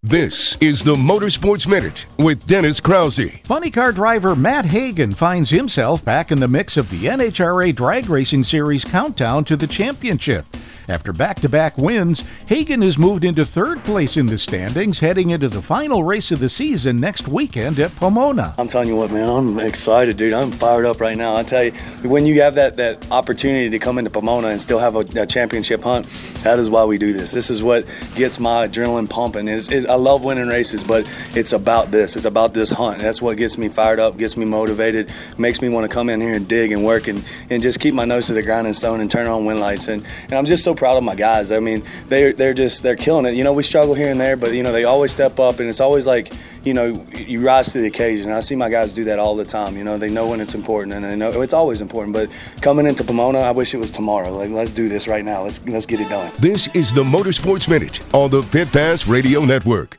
This is the Motorsports Minute with Dennis Krause. Funny car driver Matt Hagan finds himself back in the mix of the NHRA Drag Racing Series countdown to the championship. After back-to-back wins, Hagan has moved into third place in the standings, heading into the final race of the season next weekend at Pomona. I'm telling you what, man, I'm excited, dude. I'm fired up right now. I tell you, when you have that opportunity to come into Pomona and still have a championship hunt, that is why we do this. This is what gets my adrenaline pumping. I love winning races, but it's about this. It's about this hunt. That's what gets me fired up, gets me motivated, makes me want to come in here and dig and work and just keep my nose to the grinding stone and turn on win lights. And I'm just so proud of my guys. I mean, they're killing it. You know, we struggle here and there, but you know, they always step up, and it's always like, you know, you rise to the occasion. I see my guys do that all the time. You know, they know when it's important, and they know it's always important. But coming into Pomona, I wish it was tomorrow. Like, let's do this right now. Let's get it done. This is the Motorsports Minute on the Pit Pass Radio Network.